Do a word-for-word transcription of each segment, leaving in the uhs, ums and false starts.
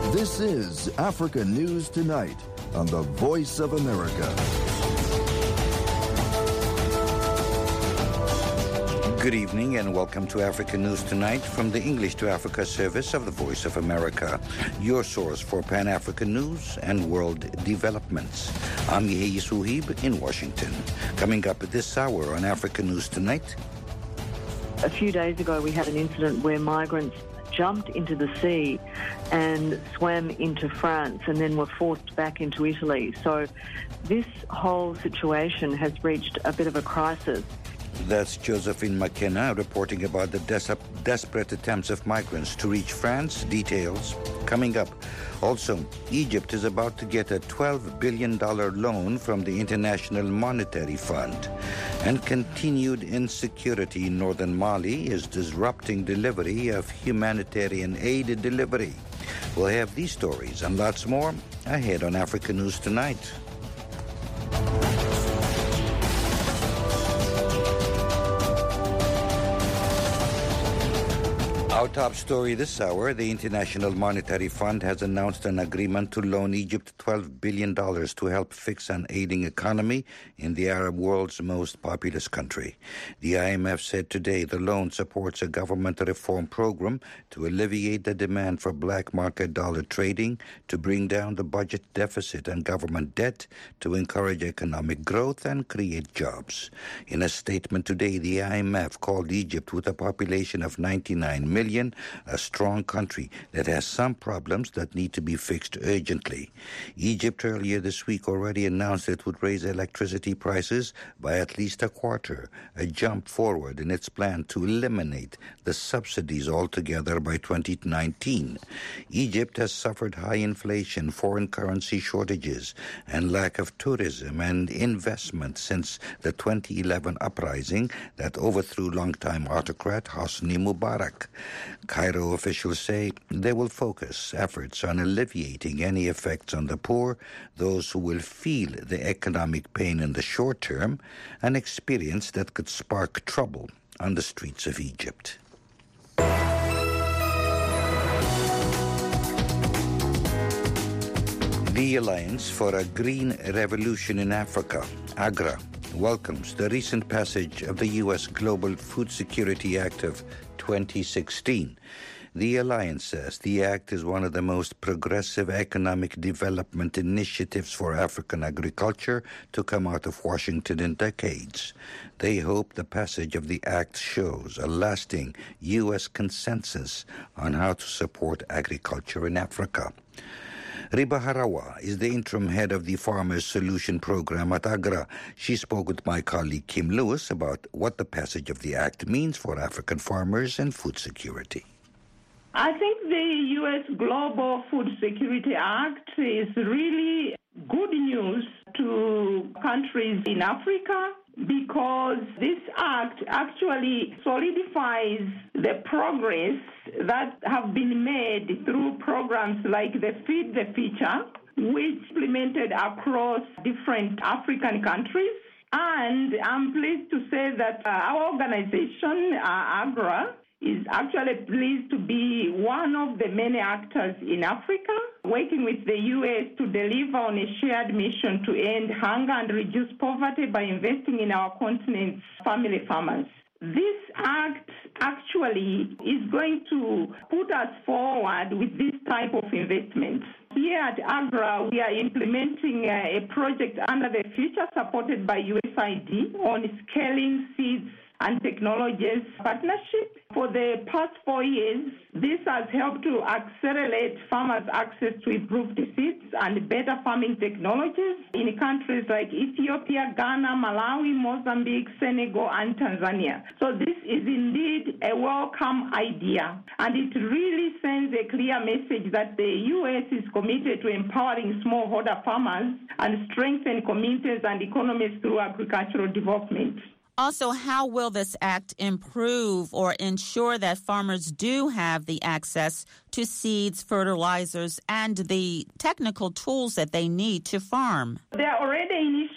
This is Africa News Tonight on the Voice of America. Good evening and welcome to Africa News Tonight from the English to Africa service of the Voice of America, your source for Pan-African news and world developments. I'm Yehi Suhib in Washington. Coming up at this hour on Africa News Tonight. A few days ago we had an incident where migrants jumped into the sea and swam into France and then were forced back into Italy. So this whole situation has reached a bit of a crisis. That's Josephine McKenna reporting about the des- desperate attempts of migrants to reach France. Details coming up. Also, Egypt is about to get a twelve billion dollars loan from the International Monetary Fund. And continued insecurity in northern Mali is disrupting delivery of humanitarian aid delivery. We'll have these stories and lots more ahead on Africa News Tonight. Our top story this hour, the International Monetary Fund has announced an agreement to loan Egypt twelve billion dollars to help fix an ailing economy in the Arab world's most populous country. The I M F said today the loan supports a government reform program to alleviate the demand for black market dollar trading, to bring down the budget deficit and government debt, to encourage economic growth and create jobs. In a statement today, the I M F called Egypt, with a population of ninety-nine million, a strong country that has some problems that need to be fixed urgently. Egypt earlier this week already announced it would raise electricity prices by at least a quarter, a jump forward in its plan to eliminate the subsidies altogether by twenty nineteen. Egypt has suffered high inflation, foreign currency shortages, and lack of tourism and investment since the twenty eleven uprising that overthrew longtime autocrat Hosni Mubarak. Cairo officials say they will focus efforts on alleviating any effects on the poor, those who will feel the economic pain in the short term, an experience that could spark trouble on the streets of Egypt. The Alliance for a Green Revolution in Africa, AGRA, welcomes the recent passage of the U S Global Food Security Act of twenty sixteen. The Alliance says the act is one of the most progressive economic development initiatives for African agriculture to come out of Washington in decades. They hope the passage of the act shows a lasting U S consensus on how to support agriculture in Africa. Riba Harawa is the interim head of the Farmers Solution Program at AGRA. She spoke with my colleague Kim Lewis about what the passage of the act means for African farmers and food security. I think the U S Global Food Security Act is really good news to countries in Africa, because this act actually solidifies the progress that have been made through programs like the Feed the Future, which implemented across different African countries. And I'm pleased to say that uh, our organization, uh, AGRA, is actually pleased to be one of the many actors in Africa, working with the U S to deliver on a shared mission to end hunger and reduce poverty by investing in our continent's family farmers. This act actually is going to put us forward with this type of investment. Here at AGRA, we are implementing a project under the Future supported by U S I D on scaling seeds and technologies partnership. For the past four years, this has helped to accelerate farmers' access to improved seeds and better farming technologies in countries like Ethiopia, Ghana, Malawi, Mozambique, Senegal, and Tanzania. So this is indeed a welcome idea, and it really sends a clear message that the U S is committed to empowering smallholder farmers and strengthen communities and economies through agricultural development. Also, how will this act improve or ensure that farmers do have the access to seeds, fertilizers, and the technical tools that they need to farm? There are already initiatives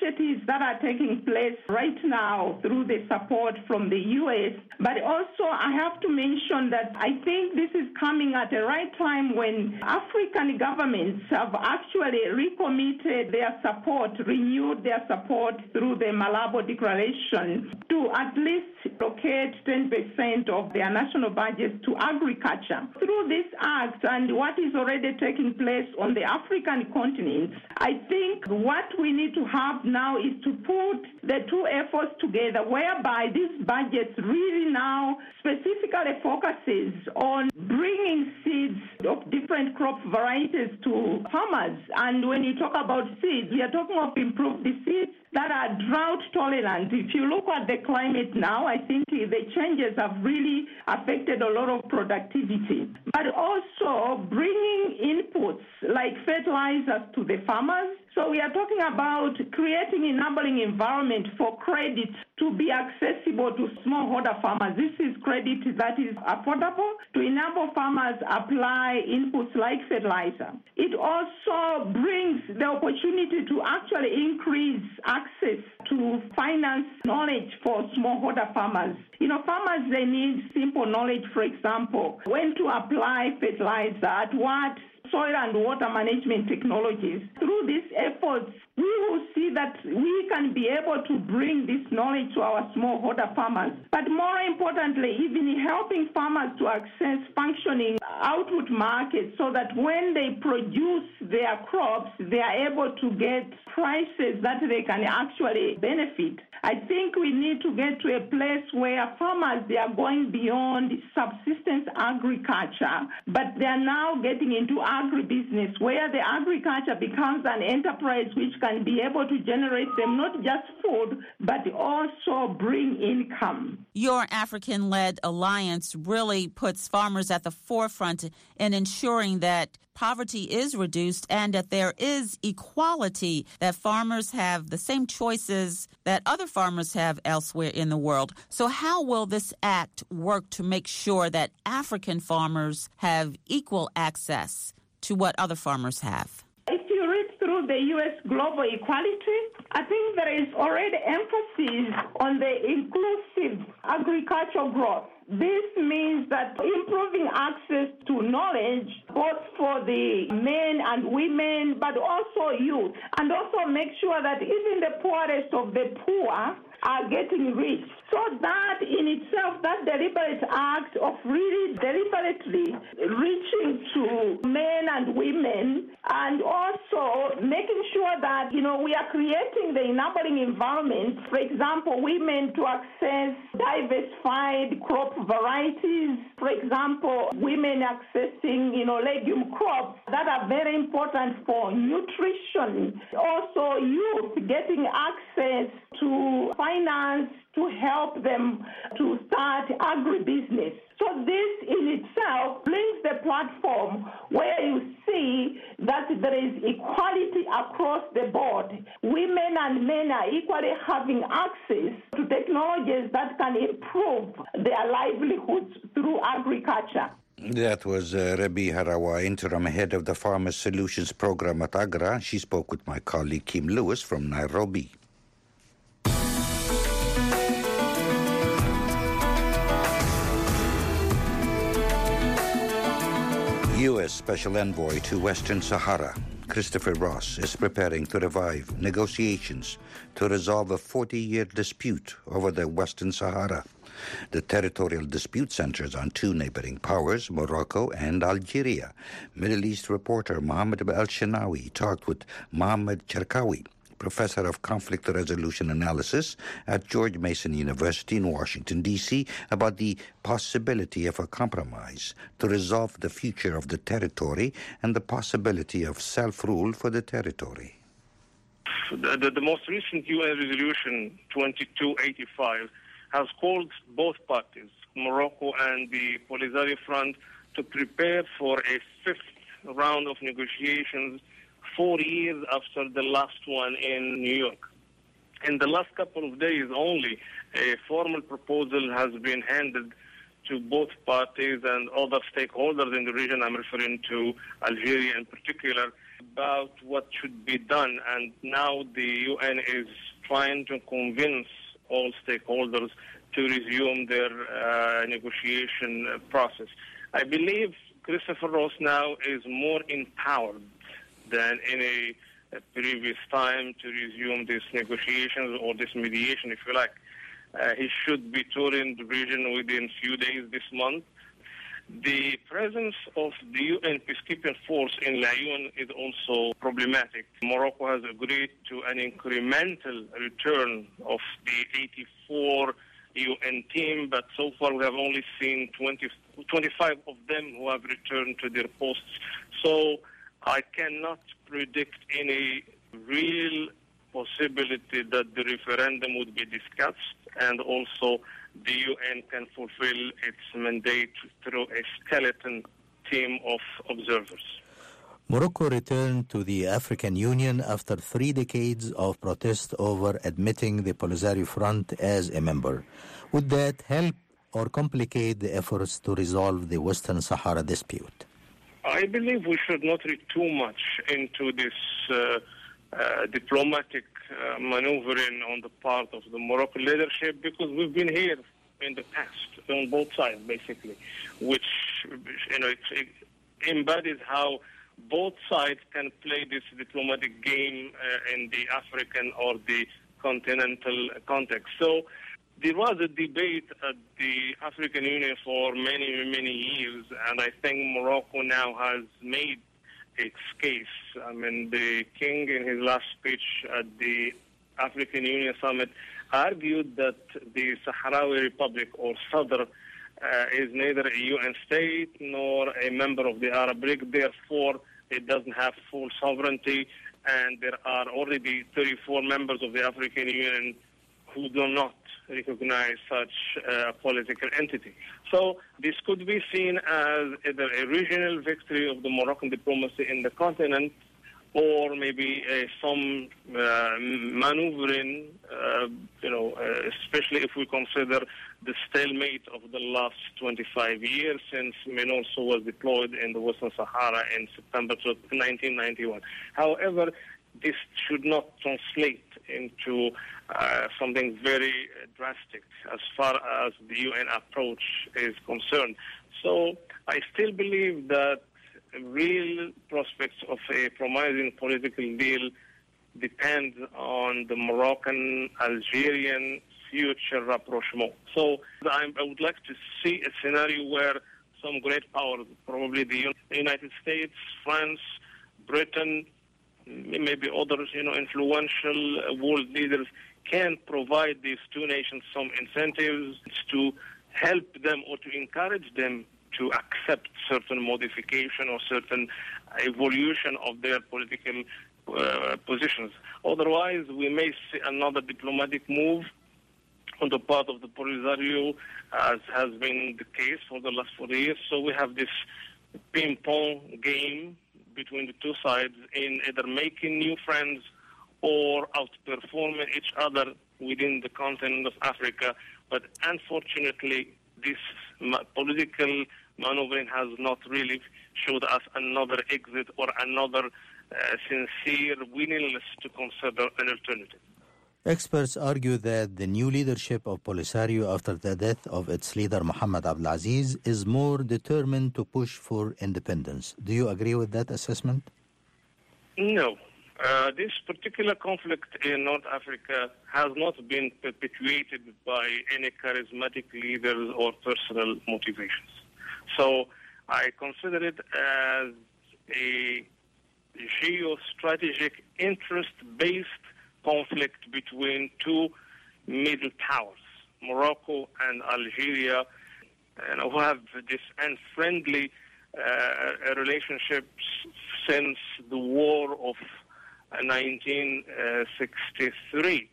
initiatives that are taking place right now through the support from the U S. But also I have to mention that I think this is coming at the right time when African governments have actually recommitted their support, renewed their support through the Malabo Declaration to at least allocate ten percent of their national budgets to agriculture. Through this act and what is already taking place on the African continent, I think what we need to have now is to put the two efforts together, whereby these budgets really now specifically focuses on bringing seeds of different crop varieties to farmers. And when you talk about seeds, we are talking of improved seeds that are drought tolerant. If you look at the climate now, I think the changes have really affected a lot of productivity. But also bringing inputs like fertilizers to the farmers. So we are talking about creating enabling environment for credit to be accessible to smallholder farmers. This is credit that is affordable to enable farmers apply inputs like fertilizer. It also brings the opportunity to actually increase access to finance knowledge for smallholder farmers. You know, farmers, they need simple knowledge, for example, when to apply fertilizer, at what soil and water management technologies. Through these efforts, we will see that we can be able to bring this knowledge to our smallholder farmers. But more importantly, even helping farmers to access functioning output markets so that when they produce their crops, they are able to get prices that they can actually benefit. I think we need to get to a place where farmers, they are going beyond subsistence agriculture, but they are now getting into agribusiness, where the agriculture becomes an enterprise which can be able to generate them not just food, but also bring income. Your African-led alliance really puts farmers at the forefront in ensuring that poverty is reduced and that there is equality, that farmers have the same choices that other farmers have elsewhere in the world. So how will this act work to make sure that African farmers have equal access to what other farmers have? If you read through the U S Global Equality, I think there is already emphasis on the inclusive agricultural growth. This means that improving access to knowledge, both for the men and women, but also youth, and also make sure that even the poorest of the poor are getting rich. So that in itself, that deliberate act of really deliberately reaching to men and women, and also making sure that, you know, we are creating the enabling environment, for example, women to access diversified crop varieties, for example, women accessing, you know, legume crops that are very important for nutrition. Also, youth getting access to finance to help them to start agribusiness. So this in itself brings the platform where you see that there is equality across the board. Women and men are equally having access to technologies that can improve their livelihoods through agriculture. That was uh, Rebi Harawa, interim head of the Farmers Solutions Program at AGRA. She spoke with my colleague Kim Lewis from Nairobi. U S Special Envoy to Western Sahara, Christopher Ross, is preparing to revive negotiations to resolve a forty-year dispute over the Western Sahara. The territorial dispute centers on two neighboring powers, Morocco and Algeria. Middle East reporter Mohammed El-Shenawi talked with Mohammed Cherkawi, professor of conflict resolution analysis at George Mason University in Washington, D C, about the possibility of a compromise to resolve the future of the territory and the possibility of self-rule for the territory. The, the, the most recent U N resolution, twenty-two eighty-five, has called both parties, Morocco and the Polisario Front, to prepare for a fifth round of negotiations four years after the last one in New York. In the last couple of days only, a formal proposal has been handed to both parties and other stakeholders in the region. I'm referring to Algeria in particular. about what should be done, and now the U N is trying to convince all stakeholders to resume their uh, negotiation process. I believe Christopher Ross now is more empowered than any uh, previous time to resume these negotiations or this mediation, if you like. Uh, he should be touring the region within a few days this month. The presence of the U N peacekeeping force in Laayoune is also problematic. Morocco has agreed to an incremental return of the eighty-four U N team, but so far we have only seen twenty, twenty-five of them who have returned to their posts. So I cannot predict any real possibility that the referendum would be discussed, and also the U N can fulfill its mandate through a skeleton team of observers. Morocco returned to the African Union after three decades of protest over admitting the Polisario Front as a member. Would that help or complicate the efforts to resolve the Western Sahara dispute? I believe we should not read too much into this uh, uh, diplomatic uh, maneuvering on the part of the Moroccan leadership, because we've been here in the past on both sides, basically, which you know it, it embodies how both sides can play this diplomatic game uh, in the African or the continental context. So there was a debate at the African Union for many, many years, and I think Morocco now has made its case. I mean, the king in his last speech at the African Union Summit argued that the Sahrawi Republic, or Sadr, uh, is neither a U N state nor a member of the Arab League. Therefore, it doesn't have full sovereignty, and there are already thirty-four members of the African Union who do not recognize such a uh, political entity. So this could be seen as either a regional victory of the Moroccan diplomacy in the continent, or maybe uh, some uh, maneuvering, uh, you know, uh, especially if we consider the stalemate of the last twenty-five years since MINURSO was deployed in the Western Sahara in September nineteen ninety-one. However, this should not translate into uh, something very drastic as far as the U N approach is concerned. So I still believe that real prospects of a promising political deal depend on the Moroccan-Algerian future rapprochement. So I would like to see a scenario where some great powers, probably the United States, France, Britain, maybe other, you know, influential world leaders, can provide these two nations some incentives to help them or to encourage them to accept certain modification or certain evolution of their political uh, positions. Otherwise, we may see another diplomatic move on the part of the Polisario, as has been the case for the last forty years. So we have this ping-pong game between the two sides in either making new friends or outperforming each other within the continent of Africa. But unfortunately, this ma- political maneuvering has not really showed us another exit or another uh, sincere willingness to consider an alternative. Experts argue that the new leadership of Polisario after the death of its leader Mohamed Abdelaziz is more determined to push for independence. Do you agree with that assessment? No. Uh, this particular conflict in North Africa has not been perpetuated by any charismatic leaders or personal motivations. So I consider it as a geostrategic interest-based conflict between two middle powers, Morocco and Algeria, and who have this unfriendly uh, relationships since the war of nineteen sixty-three.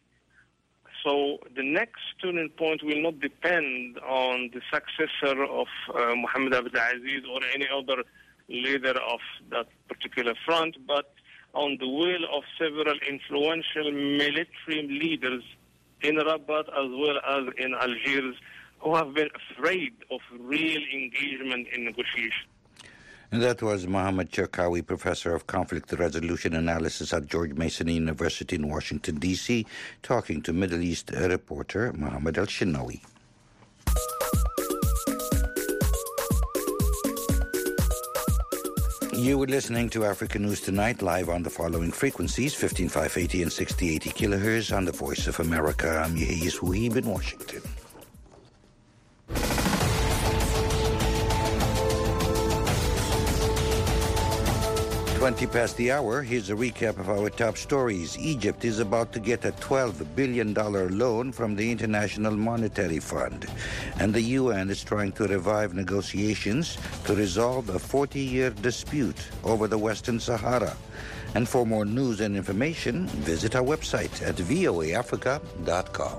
So the next turning point will not depend on the successor of uh, Mohamed Abdelaziz or any other leader of that particular front, but on the will of several influential military leaders in Rabat as well as in Algiers, who have been afraid of real engagement in negotiation. And that was Mohammed Cherkaoui, Professor of Conflict Resolution Analysis at George Mason University in Washington, D C, talking to Middle East reporter Mohammed El-Shinawi. You were listening to Africa News Tonight, live on the following frequencies, fifteen five eighty and sixty eighty kilohertz on the Voice of America. I'm Yehia Souheeb in Washington. twenty past the hour, here's a recap of our top stories. Egypt is about to get a twelve billion dollars loan from the International Monetary Fund. And the U N is trying to revive negotiations to resolve a forty-year dispute over the Western Sahara. And for more news and information, visit our website at v o a africa dot com.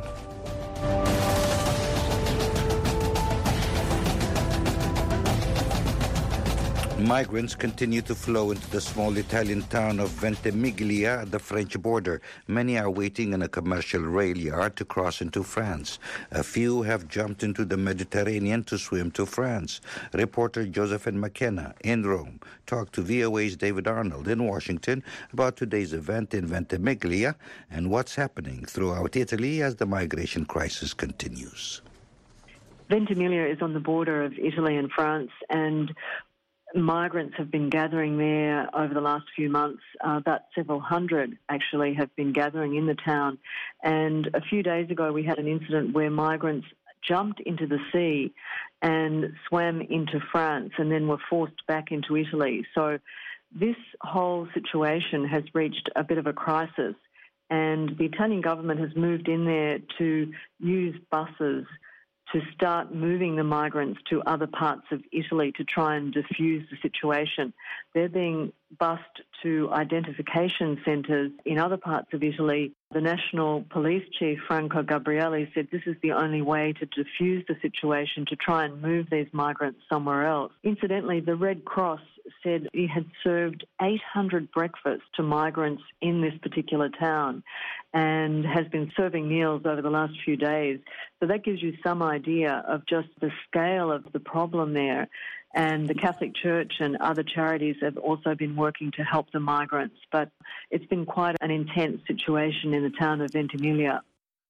Migrants continue to flow into the small Italian town of Ventimiglia at the French border. Many are waiting in a commercial rail yard to cross into France. A few have jumped into the Mediterranean to swim to France. Reporter Josephine McKenna in Rome talked to V O A's David Arnold in Washington about today's event in Ventimiglia and what's happening throughout Italy as the migration crisis continues. Ventimiglia is on the border of Italy and France, and migrants have been gathering there over the last few months. Uh, about several hundred actually have been gathering in the town. And a few days ago we had an incident where migrants jumped into the sea and swam into France and then were forced back into Italy. So this whole situation has reached a bit of a crisis, and the Italian government has moved in there to use buses to start moving the migrants to other parts of Italy to try and diffuse the situation. They're being bussed to identification centres in other parts of Italy. The National Police Chief, Franco Gabrielli, said this is the only way to diffuse the situation, to try and move these migrants somewhere else. Incidentally, the Red Cross said he had served eight hundred breakfasts to migrants in this particular town and has been serving meals over the last few days. So that gives you some idea of just the scale of the problem there. And the Catholic Church and other charities have also been working to help the migrants. But it's been quite an intense situation in the town of Ventimiglia.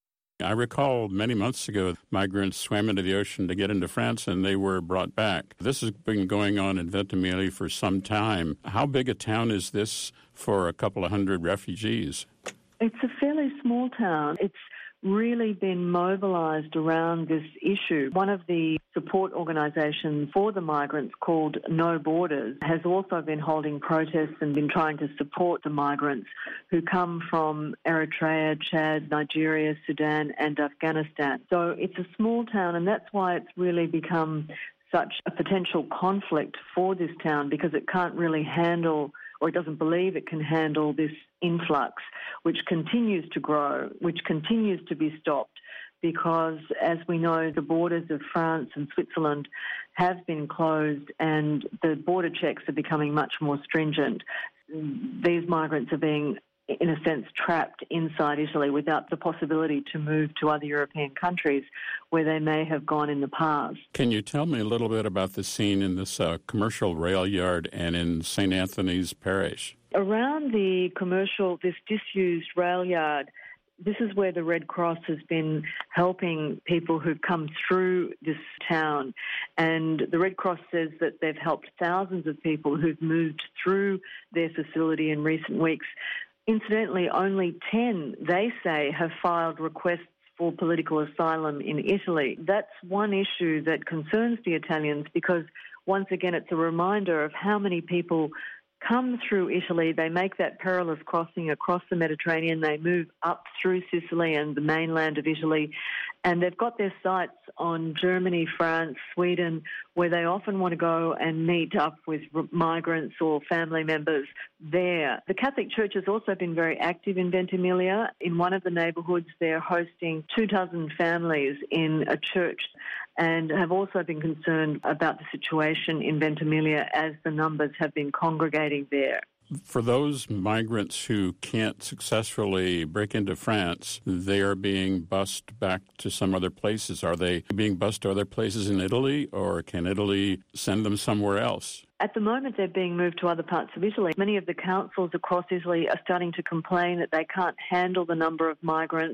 I recall many months ago, migrants swam into the ocean to get into France, and they were brought back. This has been going on in Ventimiglia for some time. How big a town is this for a couple of hundred refugees? It's a fairly small town. It's really been mobilised around this issue. One of the support organisations for the migrants, called No Borders, has also been holding protests and been trying to support the migrants who come from Eritrea, Chad, Nigeria, Sudan and Afghanistan. So it's a small town, and that's why it's really become such a potential conflict for this town, because it can't really handle, or it doesn't believe it can handle, this influx, which continues to grow, which continues to be stopped, because, as we know, the borders of France and Switzerland have been closed and the border checks are becoming much more stringent. These migrants are being, in a sense, trapped inside Italy without the possibility to move to other European countries where they may have gone in the past. Can you tell me a little bit about the scene in this uh, commercial rail yard and in Saint Anthony's Parish? Around the commercial, this disused rail yard, this is where the Red Cross has been helping people who've come through this town. And the Red Cross says that they've helped thousands of people who've moved through their facility in recent weeks. Incidentally, only ten, they say, have filed requests for political asylum in Italy. That's one issue that concerns the Italians, because once again it's a reminder of how many people come through Italy. They make that perilous crossing across the Mediterranean. They move up through Sicily and the mainland of Italy, and they've got their sights on Germany, France, Sweden, where they often want to go and meet up with migrants or family members there. The Catholic Church has also been very active in Ventimiglia. In one of the neighbourhoods, they're hosting two dozen families in a church, and have also been concerned about the situation in Ventimiglia as the numbers have been congregating there. For those migrants who can't successfully break into France, they are being bussed back to some other places. Are they being bussed to other places in Italy, or can Italy send them somewhere else? At the moment, they're being moved to other parts of Italy. Many of the councils across Italy are starting to complain that they can't handle the number of migrants.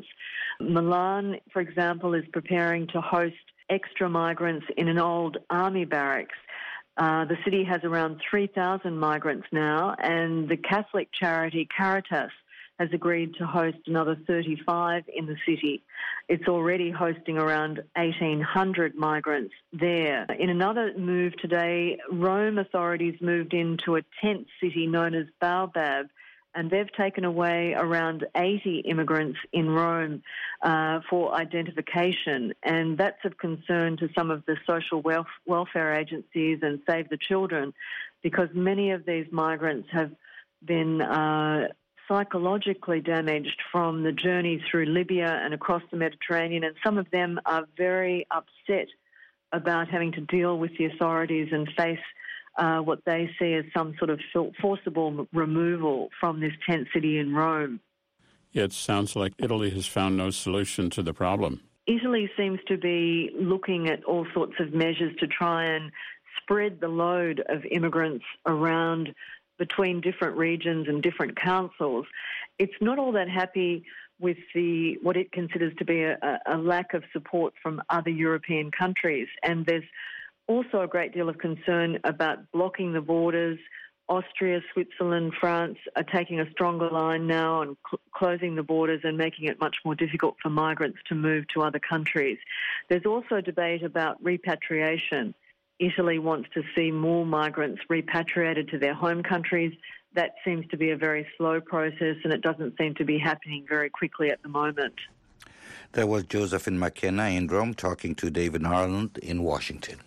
Milan, for example, is preparing to host extra migrants in an old army barracks. Uh, the city has around three thousand migrants now, and the Catholic charity Caritas has agreed to host another thirty-five in the city. It's already hosting around eighteen hundred migrants there. In another move today, Rome authorities moved into a tent city known as Baobab, and they've taken away around eighty immigrants in Rome uh, for identification. And that's of concern to some of the social welf- welfare agencies and Save the Children, because many of these migrants have been uh, psychologically damaged from the journey through Libya and across the Mediterranean, and some of them are very upset about having to deal with the authorities and face Uh, what they see as some sort of forcible removal from this tent city in Rome. It sounds like Italy has found no solution to the problem. Italy seems to be looking at all sorts of measures to try and spread the load of immigrants around between different regions and different councils. It's not all that happy with the what it considers to be a, a lack of support from other European countries, and there's also a great deal of concern about blocking the borders. Austria, Switzerland, France are taking a stronger line now and cl- closing the borders and making it much more difficult for migrants to move to other countries. There's also a debate about repatriation. Italy wants to see more migrants repatriated to their home countries. That seems to be a very slow process, and it doesn't seem to be happening very quickly at the moment. There was Josephine McKenna in Rome talking to David Harland in Washington.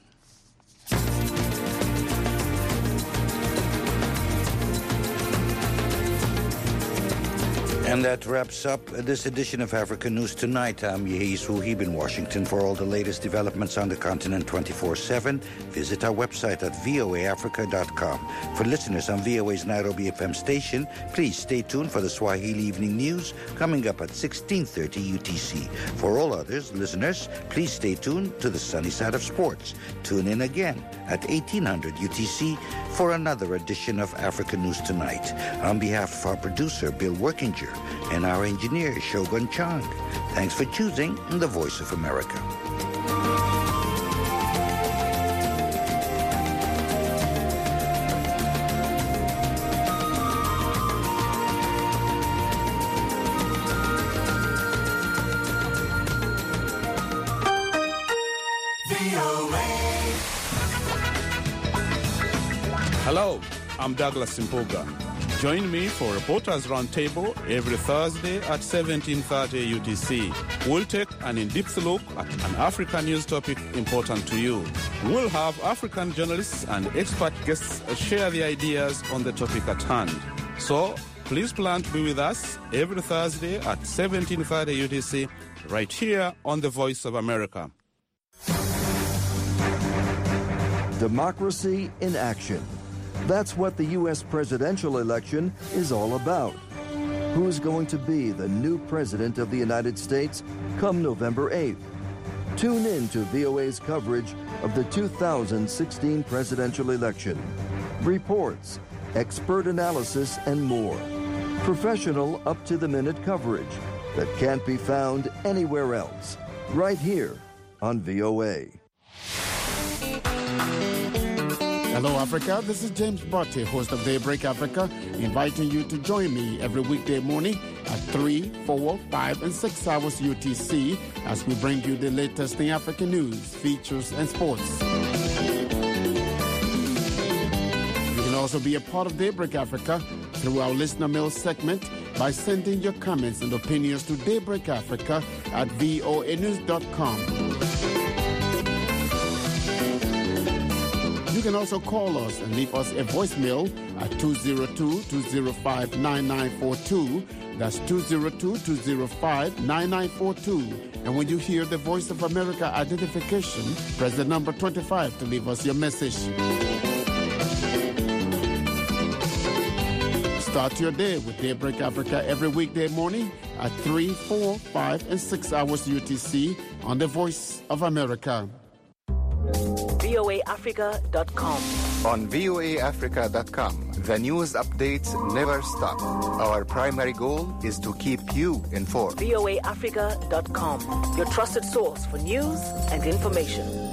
And that wraps up this edition of Africa News Tonight. I'm Yehis Wuhib in Washington. For all the latest developments on the continent twenty-four seven, visit our website at v o a africa dot com. For listeners on V O A's Nairobi F M station, please stay tuned for the Swahili Evening News coming up at sixteen thirty U T C. For all others, listeners, please stay tuned to the sunny side of sports. Tune in again at eighteen hundred U T C for another edition of Africa News Tonight. On behalf of our producer, Bill Workinger, and our engineer, Shogun Chang, thanks for choosing the Voice of America. Hello, I'm Douglas Simpoga. Join me for Reporters Roundtable every Thursday at seventeen thirty U T C. We'll take an in-depth look at an African news topic important to you. We'll have African journalists and expert guests share their ideas on the topic at hand. So please plan to be with us every Thursday at seventeen thirty U T C right here on the Voice of America. Democracy in action. That's what the U S presidential election is all about. Who's going to be the new president of the United States come November eighth? Tune in to V O A's coverage of the two thousand sixteen presidential election. Reports, expert analysis, and more. Professional, up-to-the-minute coverage that can't be found anywhere else. Right here on V O A. Hello, Africa. This is James Botte, host of Daybreak Africa, inviting you to join me every weekday morning at three, four, five, and six hours U T C as we bring you the latest in African news, features, and sports. You can also be a part of Daybreak Africa through our listener mail segment by sending your comments and opinions to Daybreak Africa at voa news dot com. You can also call us and leave us a voicemail at two oh two, two oh five, nine nine four two. That's two oh two, two oh five, nine nine four two. And when you hear the Voice of America identification, press the number twenty-five to leave us your message. Start your day with Daybreak Africa every weekday morning at three, four, five, and six hours U T C on the Voice of America. V O A Africa dot com. On V O A Africa dot com, the news updates never stop. Our primary goal is to keep you informed. V O A Africa dot com, your trusted source for news and information.